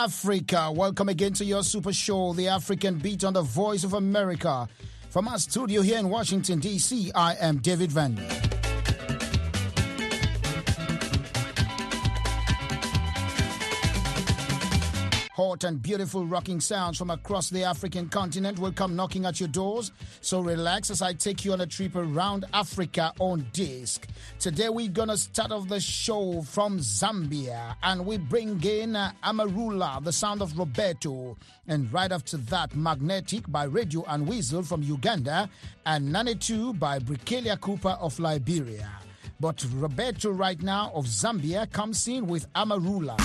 Africa. Welcome again to your super show, The African Beat on the Voice of America. From our studio here in Washington, D.C., I am David Van. Hot and beautiful rocking sounds from across the African continent will come knocking at your doors. So relax as I take you on a trip around Africa on disc. Today we're going to start off the show from Zambia, and we bring in Amarula, the sound of Roberto. And right after that, Magnetic by Radio and Weasel from Uganda, and 92 by Brikelia Cooper of Liberia. But Roberto right now of Zambia comes in with Amarula.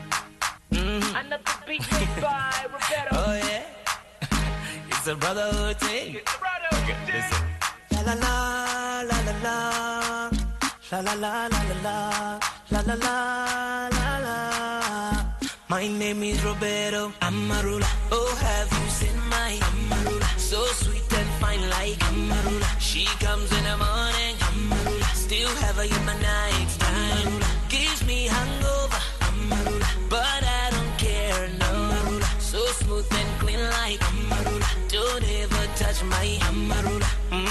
Another beat by Roberto. Oh yeah, it's a brotherhood thing. It's a brotherhood thing. Listen. La la la la la la la la la la la la la la la. My name is Roberto Amarula. Oh, have you seen my Amarula? So sweet and fine like Amarula. She comes in the morning, Amarula. Still have her in my night time. Gives me hangover, Amarula. But I don't care, no. So smooth and clean like Amarula. Don't ever touch my Amarula.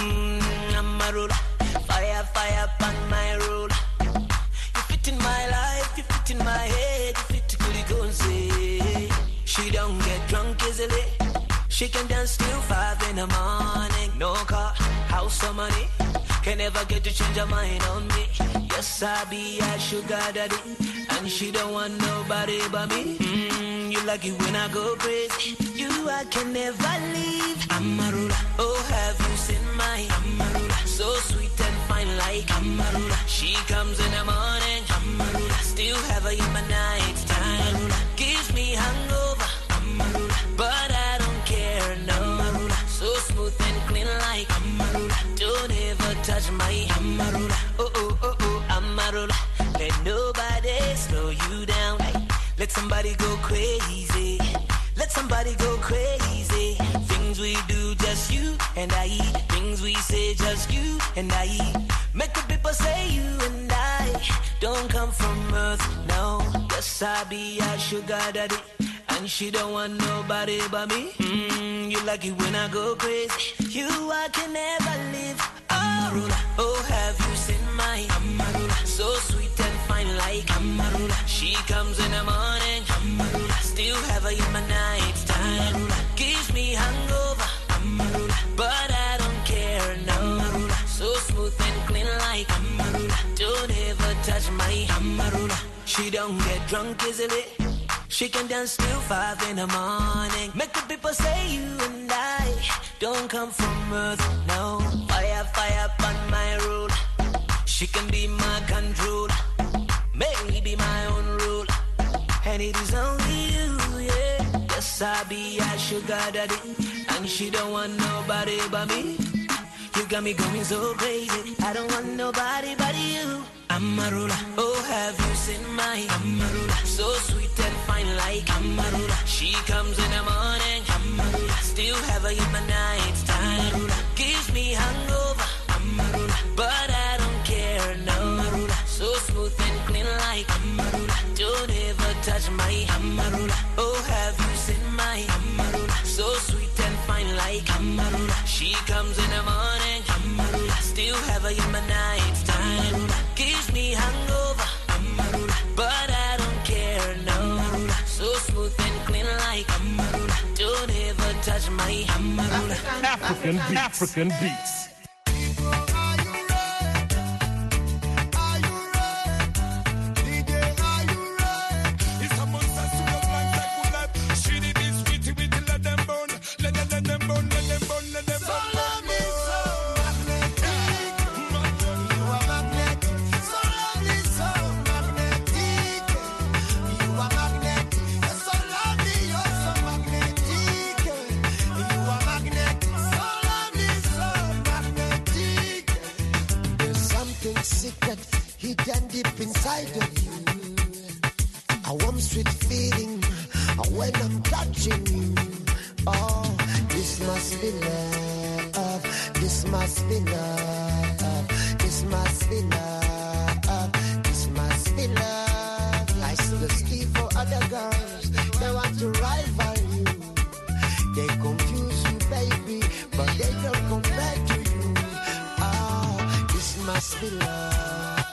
Amarula. Fire, fire on my roller. You fit in my life, you fit in my head, you fit to Kuligonze. She don't get drunk easily. She can dance till 5 in the morning. No car, house or money. Can never get to change her mind on me. Yes, I be a sugar daddy, and she don't want nobody but me. You like it when I go crazy. You I can never leave. Amarula, oh have you seen my Amarula? So sweet and fine like Amarula. She comes in the morning, Amarula. Still have her in my night time. Amarula. Gives me hangover, Amarula. But I don't care, no. Amarula. So smooth and clean like Amarula. Don't ever touch my Amarula. Oh, oh, oh, oh, Amarula. Let nobody slow you down. Let somebody go crazy. Let somebody go crazy. Things we do, just you and I. Things we say, just you and I. Make the people say you and I don't come from earth, no. Yes, I be a sugar daddy, and she don't want nobody but me. You like it when I go crazy. You I can never live. Amarula, oh have you seen my Amarula? So sweet and fine like Amarula. She comes in the morning, Amarula. Still have her in my night time. Amarula. Gives me hangover, Amarula. But I don't care, no. Amarula. So smooth and clean like Amarula. Don't ever touch my Amarula. She don't get drunk easily. She can dance till 5 in the morning. Make the people say you and I don't come from earth, no. Fire, fire on my road. She can be my control, maybe my own rule. And it is only you, yeah. Yes, I be a sugar daddy, and she don't want nobody but me. You got me going so crazy. I don't want nobody but you. Amarula, oh have you seen my Amarula? So sweet and fine like Amarula. She comes in the morning, Amarula. Still have her in my night time. Amarula. Gives me hangover, Amarula. But I don't care, no. Amarula. So smooth and clean like Amarula. Don't ever touch my Amarula. Oh have you seen my Amarula? So sweet and fine like Amarula. She comes in the morning, Amarula. Still have her in my night time. Amarula. Gives me hangover, Amarula. But I don't care, no. Amarula. So smooth and clean like Amarula. Don't ever touch my Amarula. African beats. African beats. Hidden deep inside of you, a warm sweet feeling when I'm touching you. Oh, this must be love. This must be love. This must be love. This must be love. I still see for other girls. They want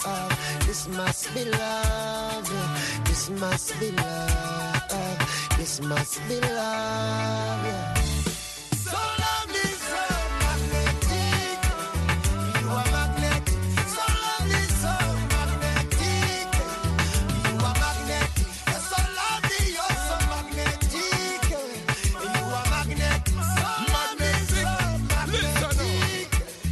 This must be love. This must be love. This must be love. Yeah. So lovely, so magnetic. You are magnetic. So lovely, so magnetic. You are magnetic. You're so lovely, you're so magnetic. You are magnetic. So lovely, so magnetic.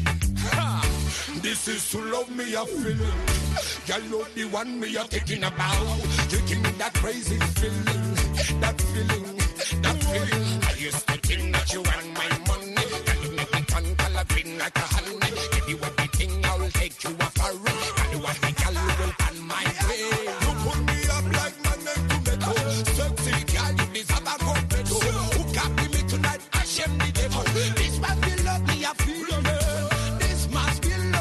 This is to love me, I feel it. Y'all love the one me are thinking about. You give me that crazy feeling, that feeling, that feeling. I used to think that you want my money. Can you make me turn color green like a honey? If you want the thing, I will take you a foreign. Can you want the girl who will pan my way? You put me up like magnet to metal. Sexy girl, you deserve a completo. Who can't be me tonight? I shame the devil. This must be love me, I feel it. This must be love.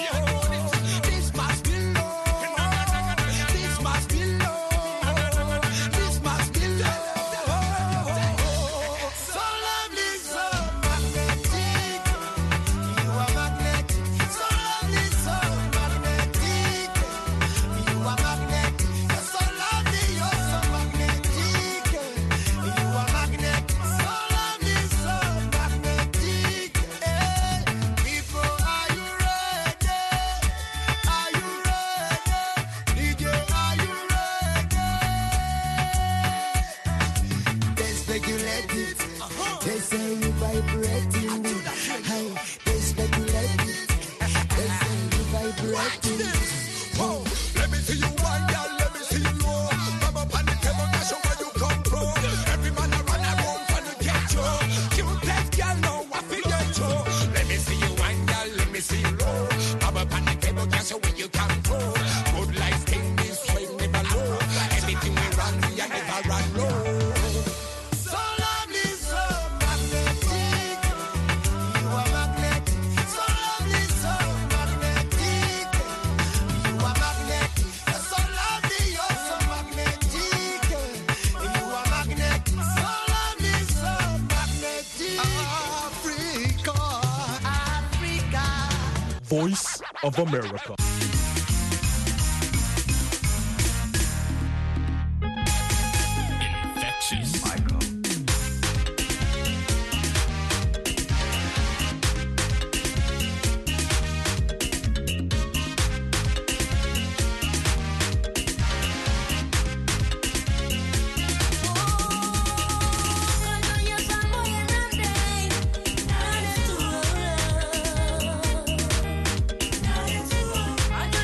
Voice of America. Infectious. I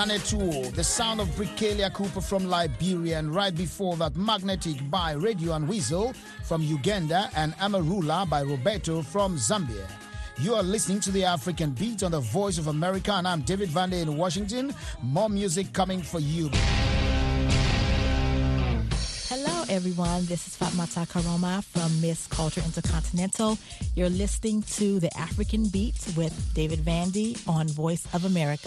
Nanetuo, the sound of Brikelia Cooper from Liberia, and right before that, Magnetic by Radio and Weasel from Uganda, and Amarula by Roberto from Zambia. You are listening to the African Beat on the Voice of America, and I'm David Vande in Washington. More music coming for you. Hello, everyone. This is Fatmata Karoma from Miss Culture Intercontinental. You're listening to the African Beat with David Vandy on Voice of America.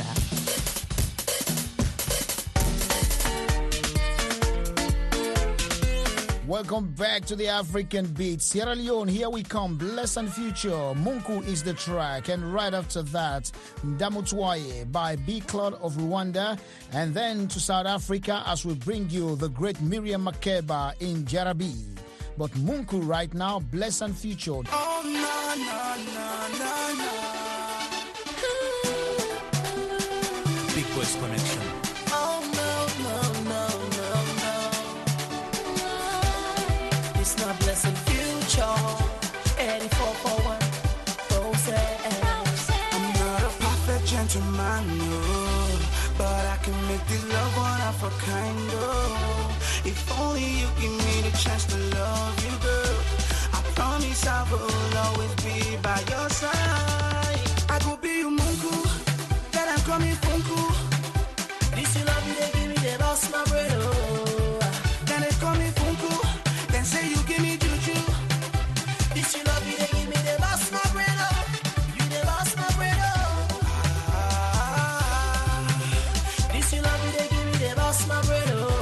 Welcome back to the African Beat. Sierra Leone, here we come. Bless and Future. Munku is the track. And right after that, Ndamutwaye by B. Claude of Rwanda. And then to South Africa as we bring you the great Miriam Makeba in Jarabi. But Munku right now, Bless and Future. Oh, no, no, no, no. Big Boys Connection. Oh, no, no, no, no, no. It's not Bless and Future. 8441. I'm not a perfect gentleman, no. But I can make this love one of a kind, oh. If only you give me the chance to love you, girl. I promise I will always be by your side. I could be your mungu, that I'm coming funku. This you love me, they give me the boss, my brother. Then they call me funku, then say you give me juju. This you love me, they give me the boss, my brother. You the boss, my brother. This you love me, they give me the boss, my brother.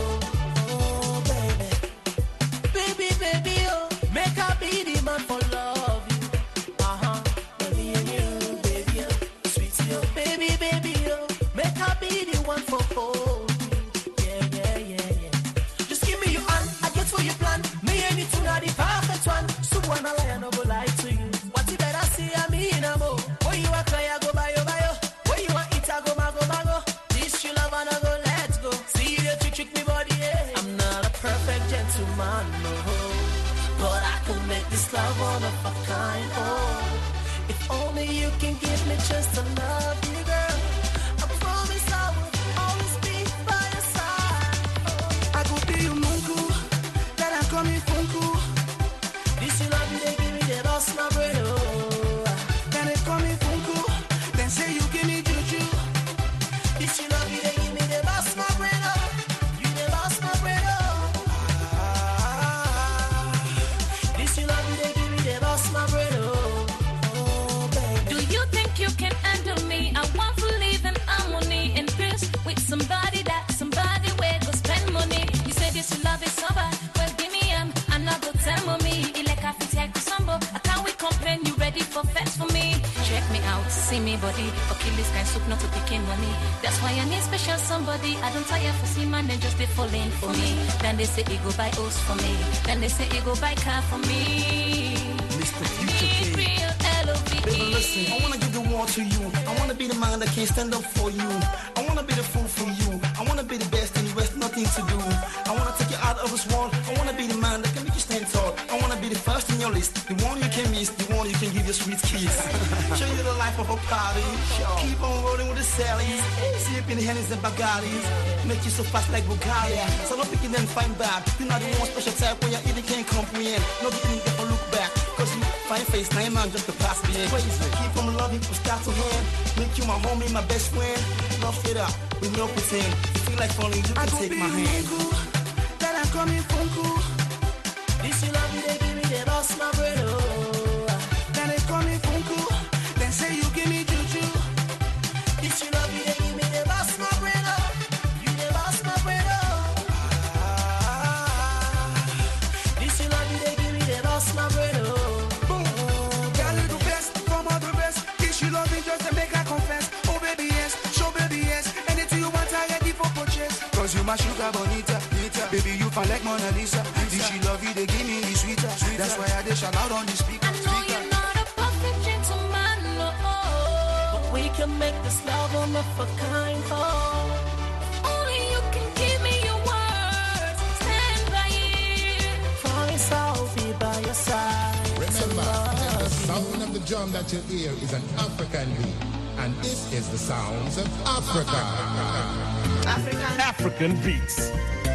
Love one of a kind, oh. If only you can give me just to love you, girl. I promise I will always be by your side. I could be your mungu, that I'm coming funku. This you love me, they give me the boss, my brother. Then they call me funku, then say you give me juju. This you love me, they give me the boss, my brother. You the boss, my brother. My brother, oh, baby. Do you think you can handle me? I want to live in harmony and peace with somebody where go spend money. You say this love is so bad, well give me another tell me. Like I fit take sombo, I can't we complain? You ready for fence for me? Check me out, see me body, or kill this kind soup not to pick in money. That's why I need special somebody. I don't tire for see man, they just they falling for me. Then they say he go buy house for me. Then they say he go buy car for me. Mr. Future Kid. Baby, listen, I wanna give the world to you. I wanna be the man that can stand up for you. I wanna be the fool for you. I wanna be the best and the rest, nothing to do. I wanna take you out of this world. I wanna be the man that can make you stand tall. I wanna be the first in your list, the one you can miss, the one you can give your sweet kiss. Show you the life of a party. Keep on rolling with the Sallies. Sipping Hennies and Bagattis. Make you so fast like Bugatti. So don't pick it and find back. You're not the one special type when you even can't comprehend. No getting there for look back. Cause you fine face, 9 man just to pass me in. Crazy. Keep on loving from start to end. Make you my homie, my best friend. Love it up with no pretend. Feel like falling, you can take my hand. That I'm coming from cool. This you love me, they give me the boss, my brother. Then they call me from cool. Then say you give me juju. This you love me, they give me the boss, my brother. You the boss, my brother. This you love me, they give me the boss, my brother. Cause you my sugar bonita, baby you fine like Mona Lisa. This she love you, they give me the sweeter. That's why I they shout out on the speaker. I know you're not a perfect gentleman, no, but we can make this love one of a kind. Oh, only you can give me your words. Stand by it. Promise I'll be by your side. Remember, the sound of the drum that you hear is an African beat. and this is the sounds of Africa. African beats.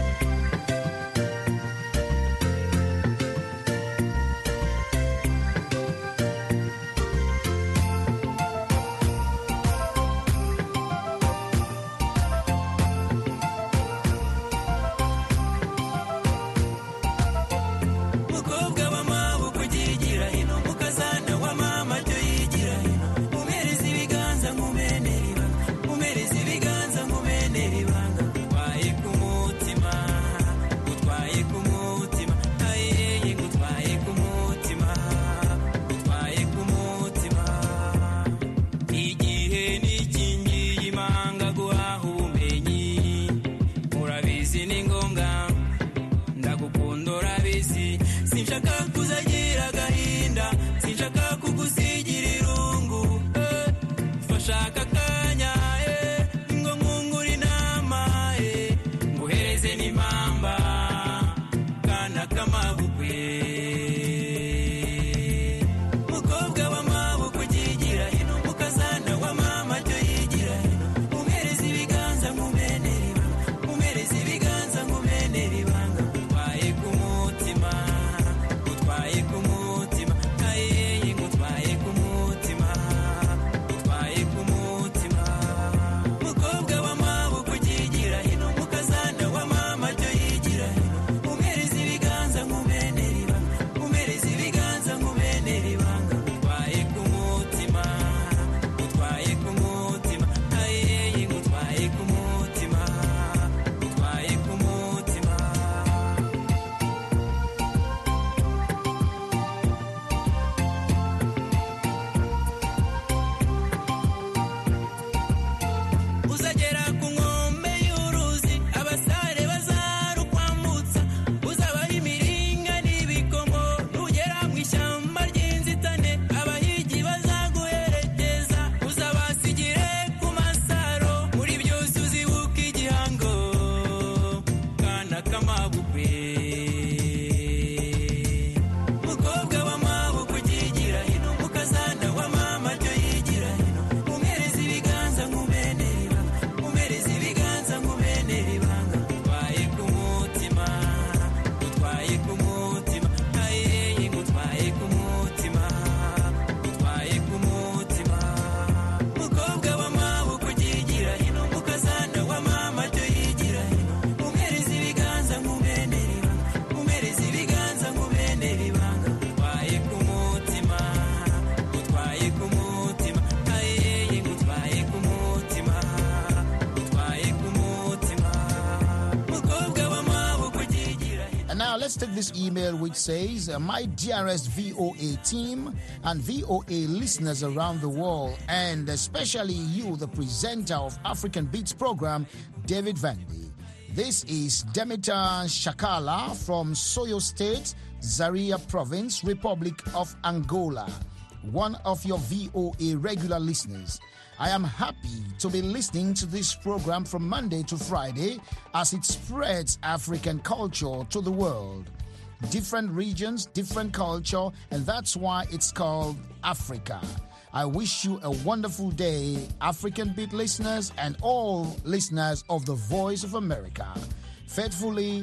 Let's take this email which says, my dearest VOA team and VOA listeners around the world, and especially you, the presenter of African Beats program, David Vandy. This is Demeter Shakala from Soyo State, Zaria Province, Republic of Angola, one of your VOA regular listeners. I am happy to be listening to this program from Monday to Friday as it spreads African culture to the world. Different regions, different culture, and that's why it's called Africa. I wish you a wonderful day, African Beat listeners and all listeners of the Voice of America. Faithfully,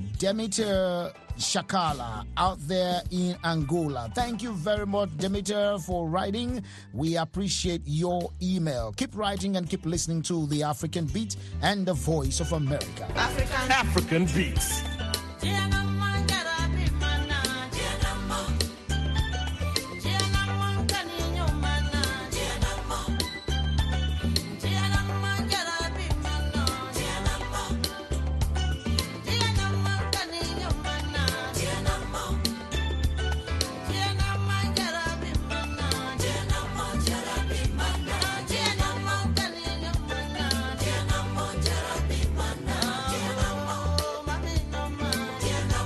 Demeter Shakala out there in Angola. Thank you very much, Demeter, for writing. We appreciate your email. Keep writing and keep listening to the African Beat and the Voice of America. African Beats. Mami, no, ma.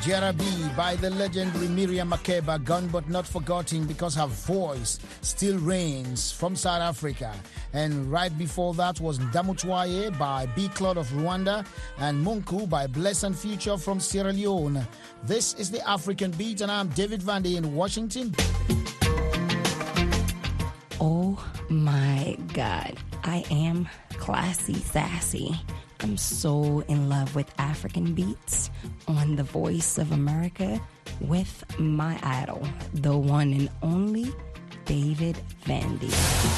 Jerabi by the legendary Miriam Makeba, gone but not forgotten because her voice still reigns from South Africa. And right before that was Ndamutwaye by B. Claude of Rwanda and Munku by Blessed Future from Sierra Leone. This is the African Beat and I'm David Vandy in Washington. Oh my God, I am classy, sassy. I'm so in love with African beats on the Voice of America with my idol, the one and only David Vandy.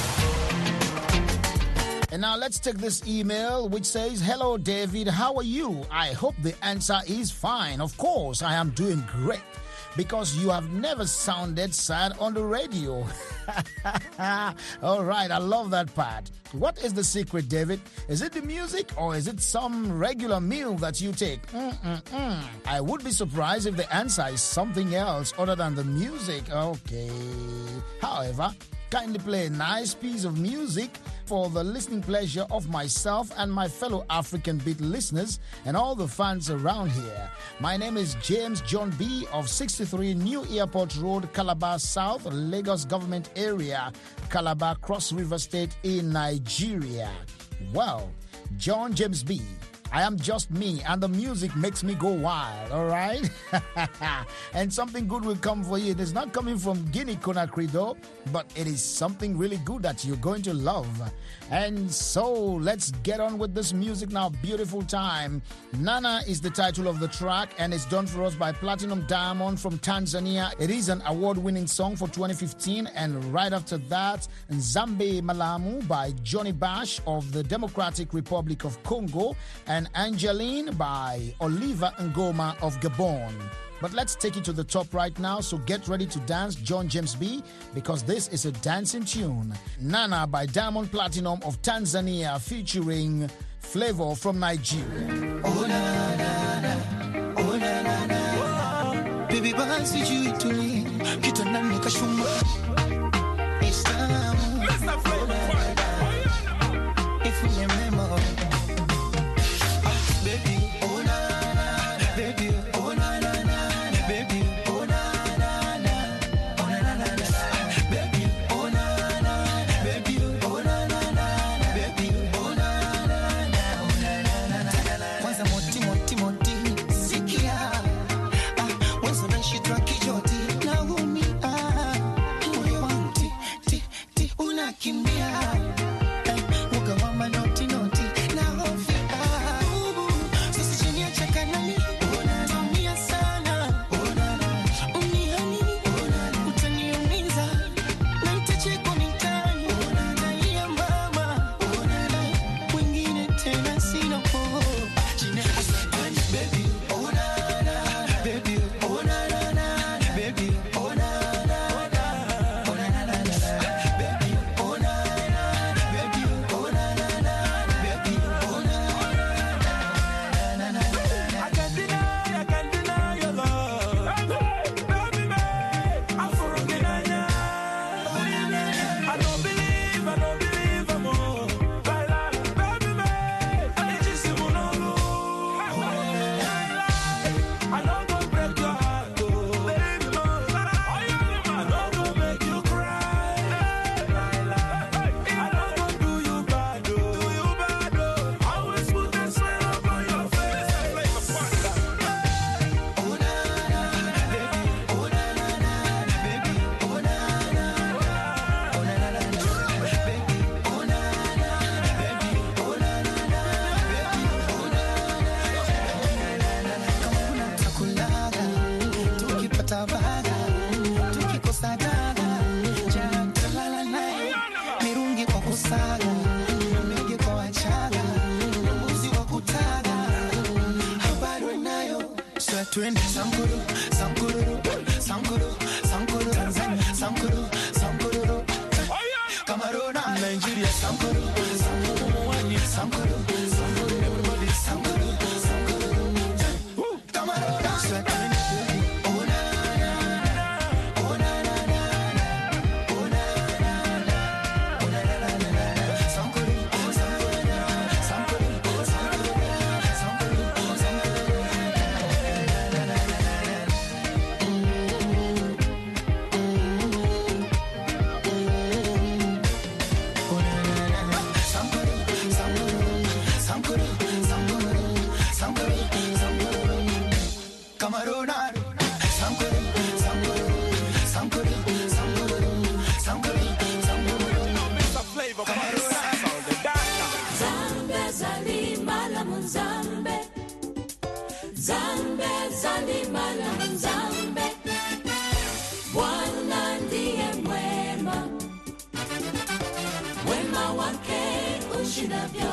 And now let's take this email which says, "Hello David, how are you? I hope the answer is fine. Of course, I am doing great because you have never sounded sad on the radio." All right, I love that part. What is the secret, David? Is it the music or is it some regular meal that you take? I would be surprised if the answer is something else other than the music. Okay. However, kindly play a nice piece of music for the listening pleasure of myself and my fellow African Beat listeners and all the fans around here. My name is James John B. of 63 New Airport Road, Calabar South, Lagos Government Area, Calabar, Cross River State in Nigeria. Well, John James B., I am just me, and the music makes me go wild, all right? And something good will come for you. It is not coming from Guinea Conakry, though, but it is something really good that you're going to love. And so, let's get on with this music now. Beautiful time. Nana is the title of the track, and it's done for us by Platinum Diamond from Tanzania. It is an award-winning song for 2015, and right after that, Nzambe Malamu by Johnny Bash of the Democratic Republic of Congo, and Angeline by Oliver Ngoma of Gabon. But let's take it to the top right now, so get ready to dance, John James B., because this is a dancing tune. Nana by Diamond Platinum of Tanzania featuring Flavor from Nigeria. Oh, na, na, na. Oh, na, na, na. Baby, basi juu ituli, kitandani kashuma. Islamu. Oh, na, na, na. If you remember.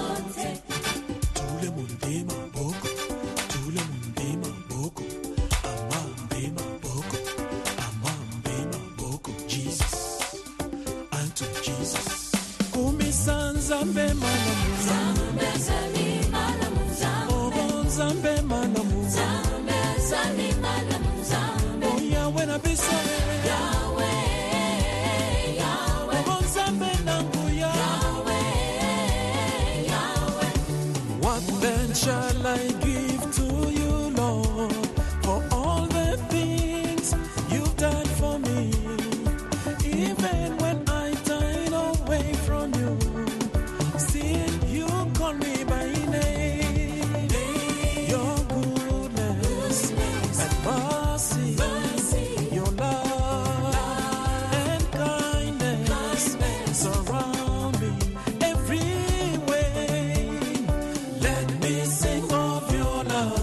Shall I give to you, Lord, for all the things you've done for me? Even when I turn away from you, still you call me by name. Your goodness and mercy, your love and kindness surround me every way. Let me sing of your love.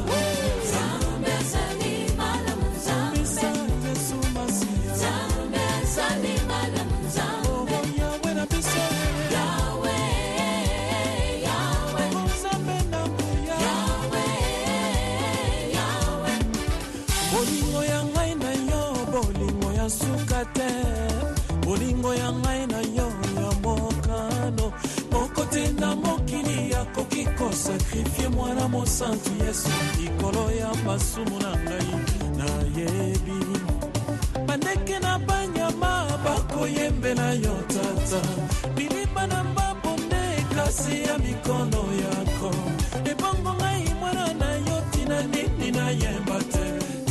Bolingo ya ngai na yo, bolingo ya sukate, bolingo ya ngai na yo ya mokano, mokote na mokili yako kiko sakrifie mwana mosantu Yesu, ikolo ya masumu na ngai na yebi. Bandeke na banyama bako yembe na yo tata, bilipa na mbabonde kasi ya mikono yako, ebongo ngai mwana na yo tina nini na yemba te.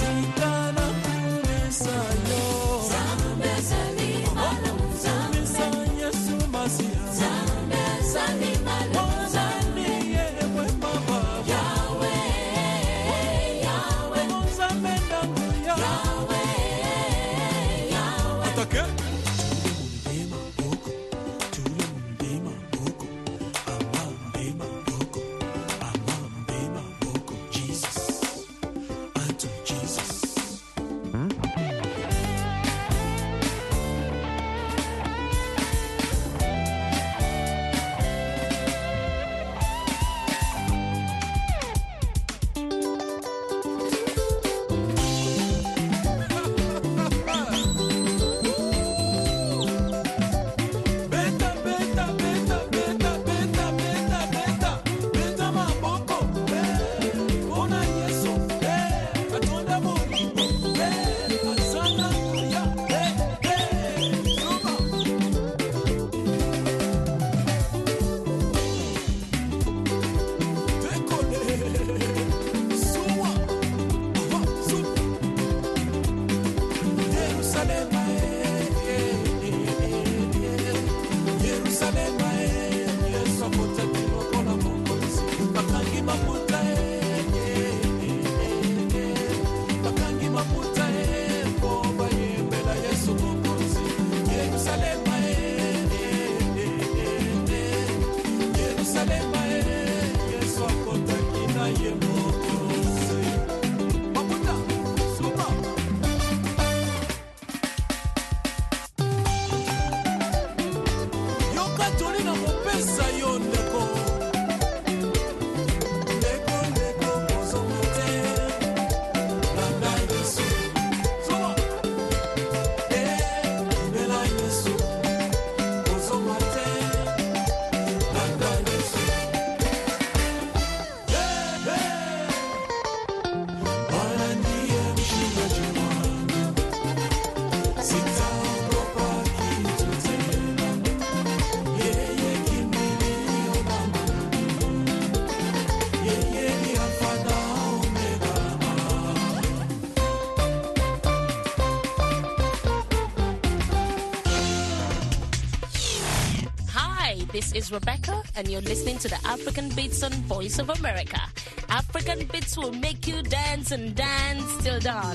This is Rebecca, and you're listening to the African Beats on Voice of America. African Beats will make you dance and dance till dawn.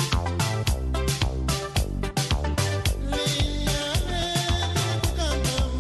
Liya,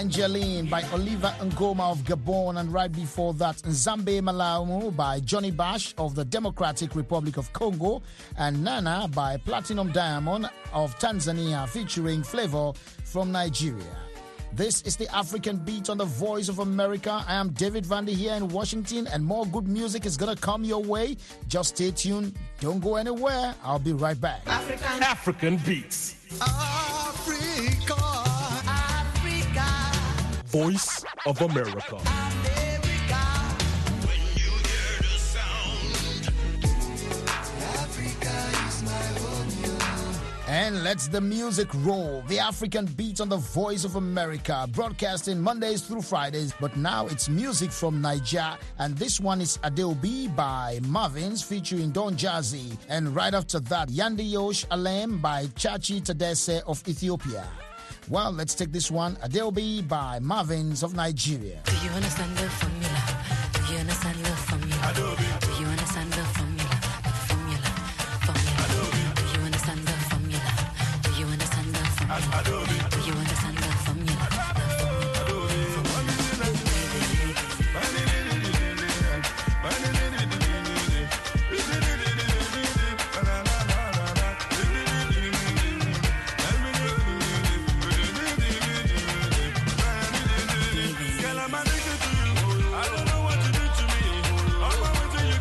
Angeline by Oliver Ngoma of Gabon, and right before that, Nzambe Malamu by Johnny Bash of the Democratic Republic of Congo, and Nana by Platinum Diamond of Tanzania featuring Flavor from Nigeria. This is the African Beat on the Voice of America. I am David Vandy here in Washington, and more good music is going to come your way. Just stay tuned. Don't go anywhere. I'll be right back. African Beats. Africa. Voice of America. And let's the music roll. The African Beat on the Voice of America, broadcasting Mondays through Fridays, but now it's music from Niger, and this one is Adeobi by Marvins featuring Don Jazzy, and right after that, Yandi Yosh Alem by Chachi Tadese of Ethiopia. Well, let's take this one, Adeobi by Marvins of Nigeria. Do you understand the formula? Do you understand the formula? Adobe. Do you understand the formula? The formula. Formula. Do you understand the formula? Do you understand the formula? Adobe. Do you understand the formula? Girl, I'm addicted to you. I don't know what you do to me. I'm waiting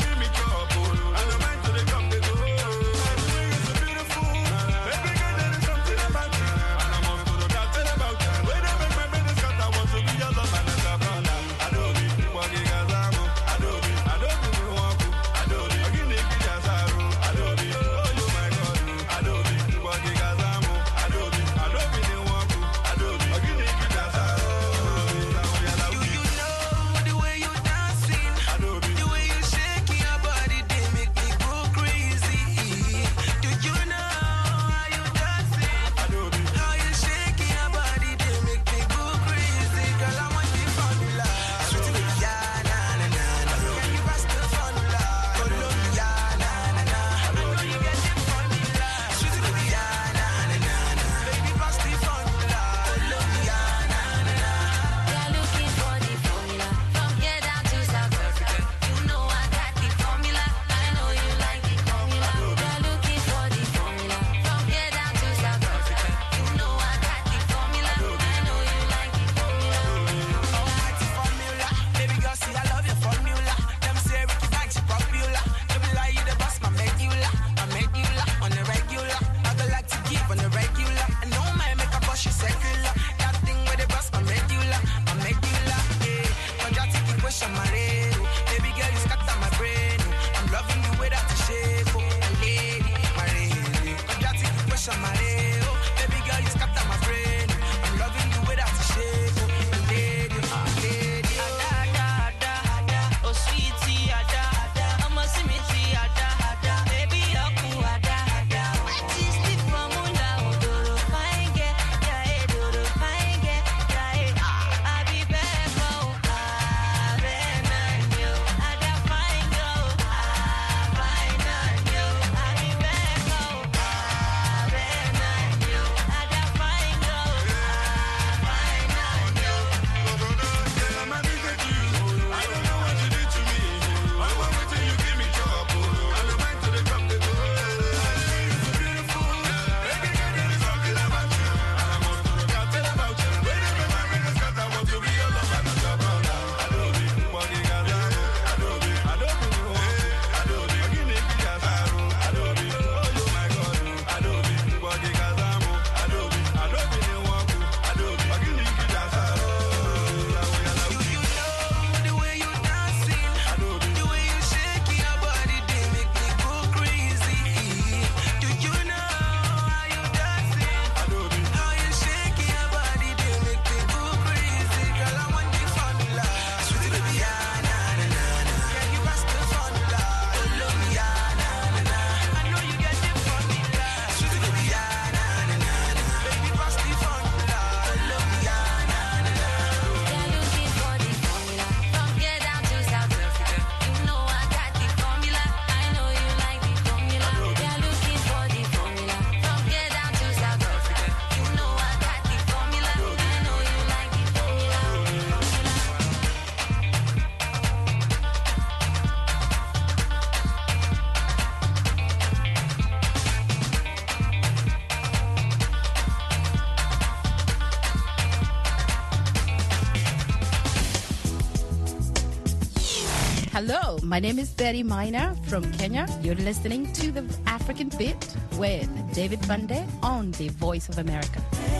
Hello, my name is Betty Minor from Kenya. You're listening to the African Beat with David Vande on the Voice of America.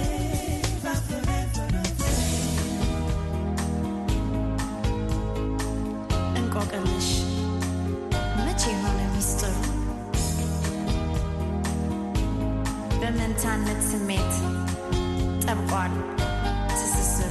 እንቆቅልሽ መቼ የሆነ ሚስጥሩ በመንታነት ስሜት ጠብቋል ትስስሩ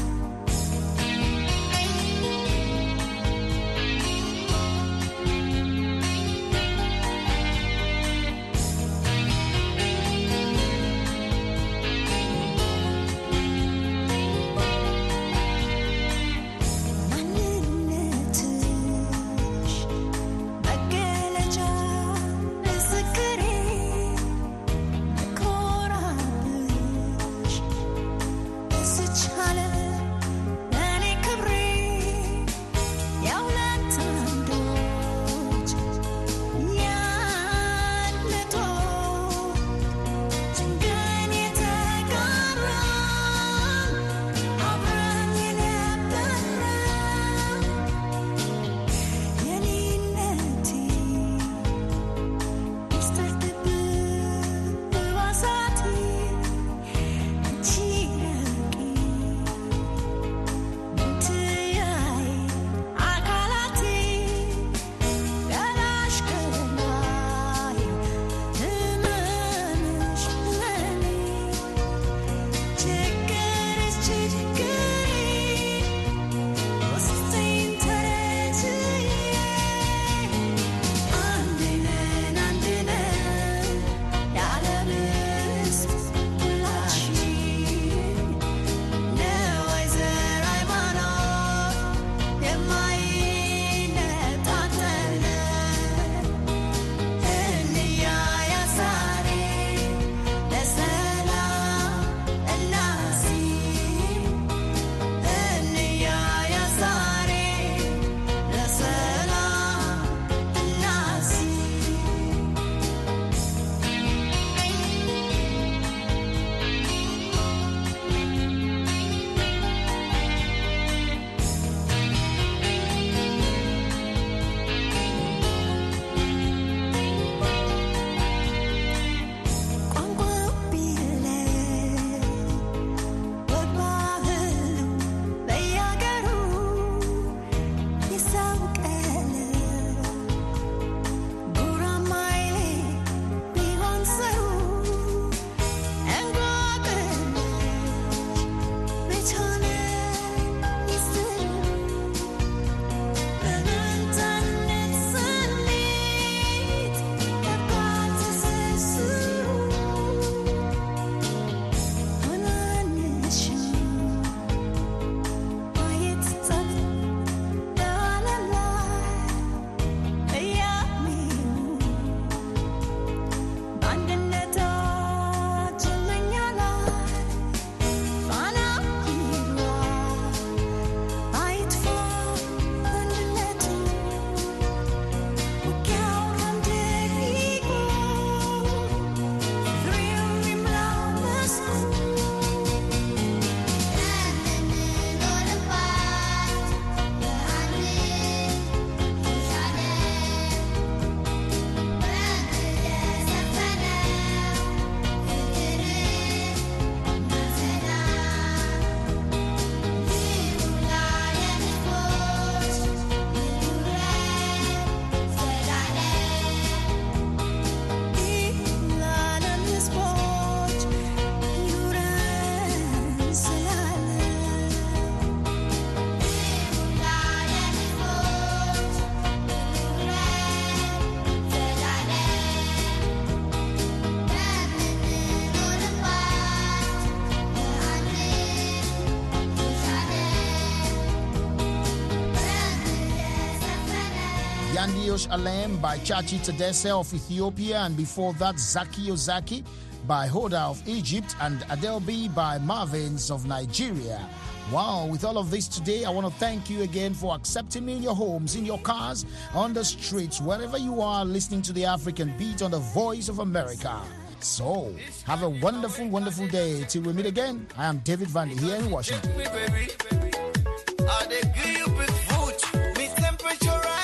Yandios Alem by Chachi Tadesse of Ethiopia, and before that Zaki Ozaki by Hoda of Egypt, and Adelbi by Marvins of Nigeria. Wow, with all of this today, I want to thank you again for accepting me in your homes, in your cars, on the streets, wherever you are listening to the African Beat on the Voice of America. So, have a wonderful, wonderful day. Till we meet again, I am David Vande here in Washington. I dey give you big food, me temperature right.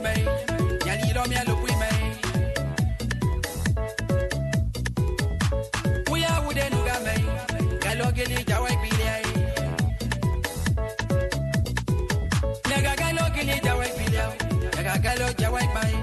me. Yaliro me look with me. We are with the nuga me. Galogili jawai pili. Naga galogili jawai pili. Naga galo jawai mai.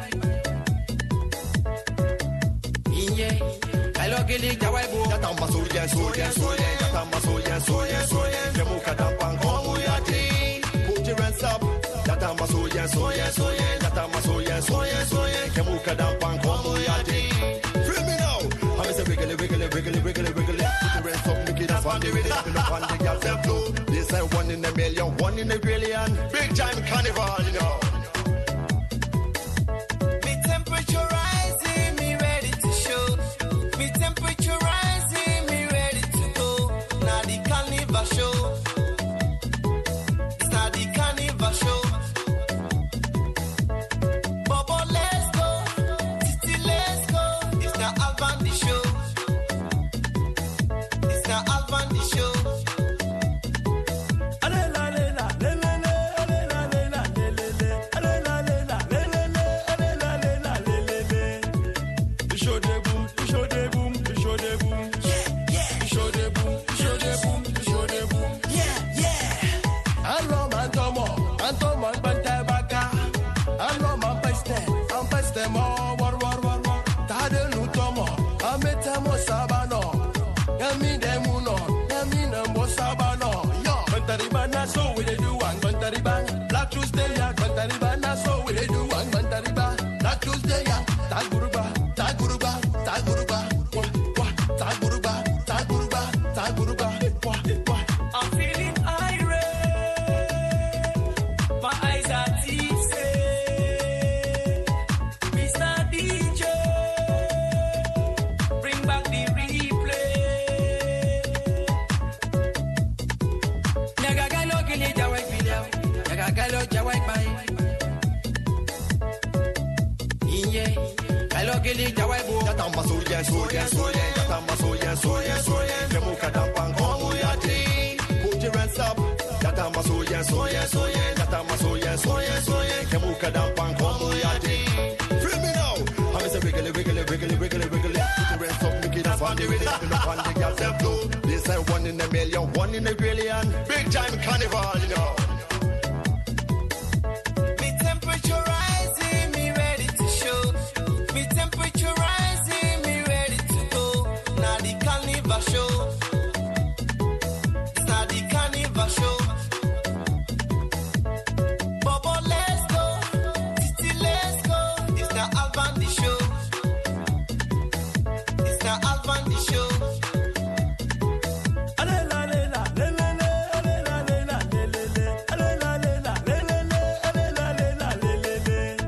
Inye. Galogili jawai bu. Yatamba soye. Yatamba soye. Kemuka dampang komu yati. Put your hands up. Yatamba soye. Yatamba soye. Kemuka dampang komu yati. Feel me now. I'm say wiggle. Put your hands up, make it up on the rhythm. Up on the girls them too. This is 1 in a million, 1 in a billion. Big time carnival, you know. Me temperature rising, me ready to show. Me temperature rising, me ready to go. Now the carnival show. It's not the carnival show. Bobo, let's go. Titi, let's go. It's the Alvandi show. It's the Alvandi show. So we they do one Bantariban. Black Tuesday, yeah, Bantariban. So we they do one Bantariban. Black Tuesday, yeah, Taguruba. I'm feeling irate. My eyes are tipsy. Mr. DJ, bring back the replay. Naga galo gili jawai pili. Naga galo jawai mai. Inye. Galo gili jawai bu. Yatamba soye. Yatamba soye. Kemuka dampang komu yati. Put your hands up. Yatamba soye. Yatamba soye. Kemuka dampang komu yati. Feel me now. I'm say wiggle. Put your hands up, make it up on the rhythm. Up on the girls them too. This is 1 in a million, 1 in a billion. Big time carnival, you know.